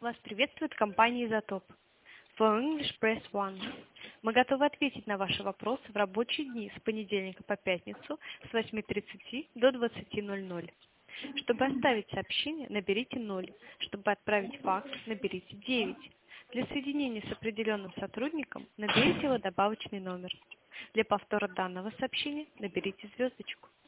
Вас приветствует компания «Изотоп». For English Press 1. Мы готовы ответить на ваши вопросы в рабочие дни с понедельника по пятницу с 8:30 до 20:00. Чтобы оставить сообщение, наберите 0. Чтобы отправить факс, наберите 9. Для соединения с определенным сотрудником наберите его добавочный номер. Для повтора данного сообщения наберите звездочку.